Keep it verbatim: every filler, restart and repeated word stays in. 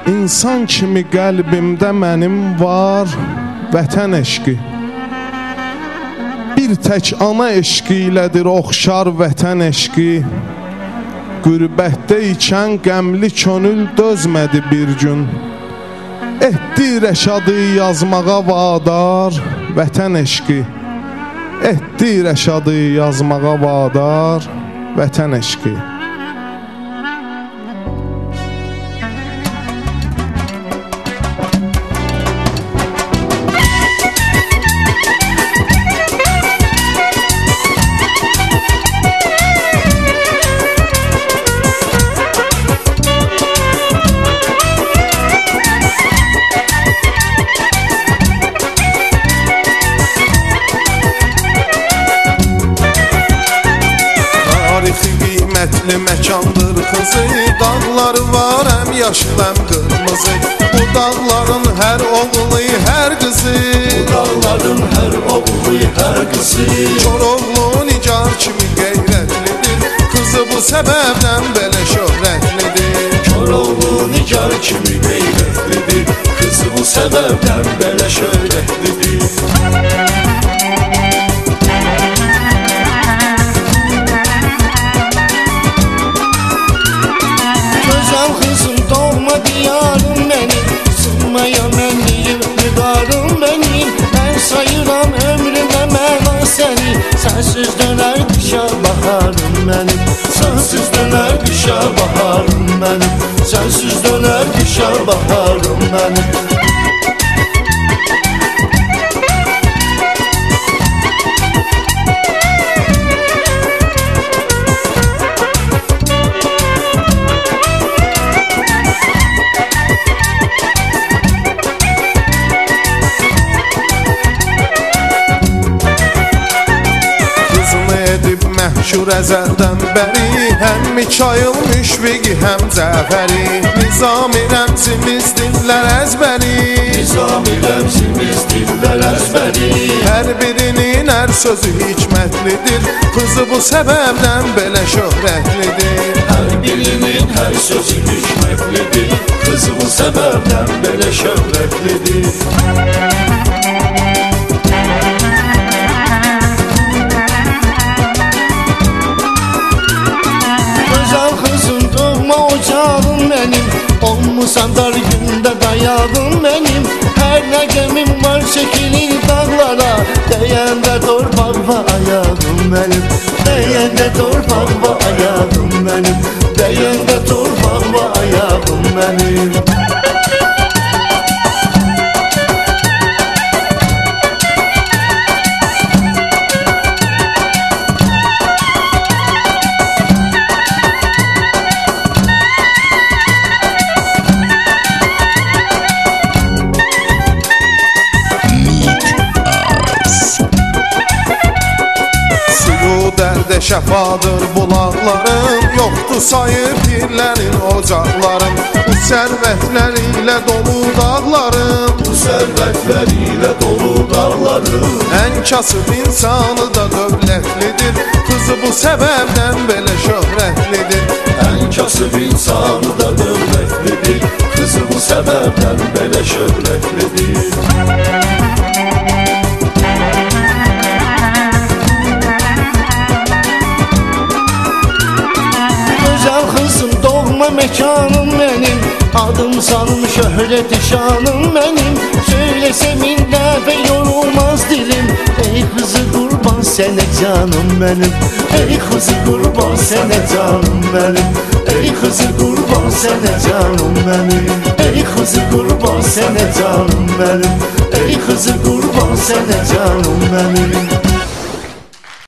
İnsan kimi qəlbimdə mənim var vətən eşqi. Bir tək ana eşqi ilədir oxşar vətən eşqi. Qürbətdə ikən qəmli könül dözmədi bir gün. Etdi rəşadı yazmağa vadar vətən eşqi. Etdi rəşadı yazmağa vadar vətən eşqi. Qiymətli məkandır xızı, dağları var həm yaşıl həm qırmızı. Bu dağların hər oğlu, hər qızı, bu dağların hər oğlu, hər qızı Koroğlu Nigar kimi qeyrətlidir, qızı bu səbəbdən belə şöhrətlidir. Koroğlu Nigar kimi qeyrətlidir, qızı bu səbəbdən belə şöhrətlidir. Diyarım benim, sığmaya mənliyim, müdarım benim. Ben sayıram ömrümə məna səni, sensiz döner qışa baharım benim. Sensiz döner qışa baharım benim. Sensiz döner qışa baharım benim. Məhşur əzəldən bəri, həm Mikail Müşfiqi, həm Cəfəri. Nizami rəmzimiz dillər əzbəri, Nizami rəmzimiz dillər əzbəri. Hər birinin hər sözü hikmətlidir, qızı bu səbəbdən belə şöhrətlidir. Hər birinin hər sözü hikmətlidir, qızı bu səbəbdən belə şöhrətlidir. Olmusan dar gündə dayağım mənim. Hər nə gəmim var çəkilir dağlara, dəyəndə torpaq və ayağım mənim. Dəyəndə torpaq və ayağım mənim. Dəyəndə torpaq və ayağım mənim. Şəfadır bulaqların, yoxdur sayı pirlərin ocaqların. Bu sərvətlər ilə dolu dağların, bu sərvətlər ilə dolu dağların. Ən kasıb insanı da dövlətlidir, qızı bu səbəbdən belə şöhrətlidir. Ən kasıb insanı da dövlətlidir, qızı bu səbəbdən belə şöhrətlidir. Mekanım benim, adım sanım şöhreti şanım benim. Söylese min dəfə yorulmaz dilim, ey kızı kurban sene canım benim. Ey kızı kurban sene canım benim. Ey kızı kurban sene canım benim. Ey kızı kurban sene canım benim. Ey kızı kurban sene canım benim.